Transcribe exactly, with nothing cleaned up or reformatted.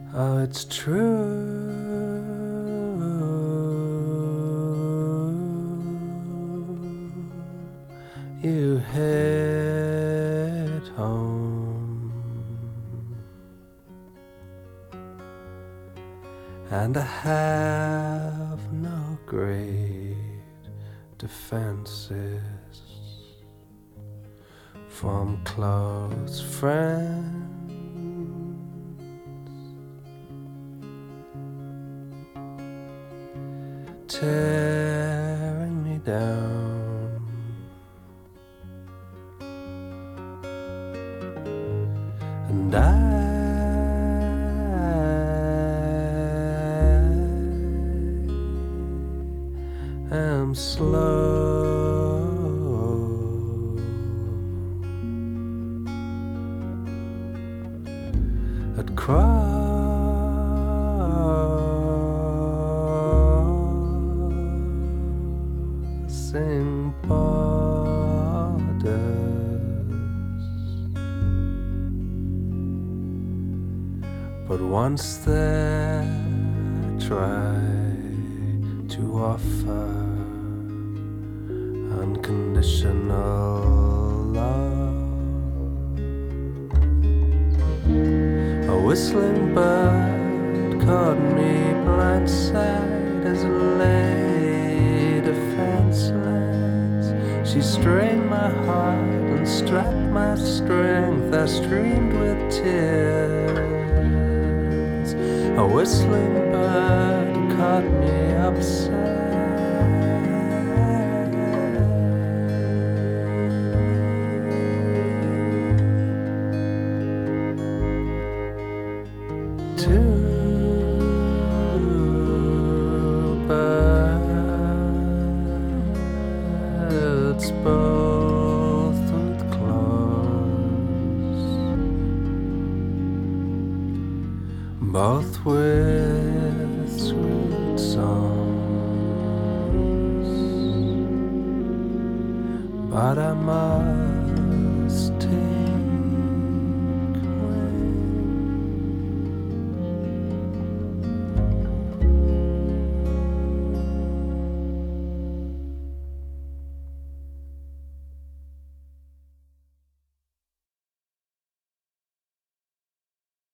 Oh, it's true. You head home, and I have no great defenses from close friends. Tearing me down, and I am slow at crossing borders, but once there try to offer unconditional love. A whistling bird caught me blindside as it lay defenseless. She strained my heart and strapped my strength. I streamed with tears. A whistling bird caught me upside. Two birds, both with claws, both with sweet songs, but I must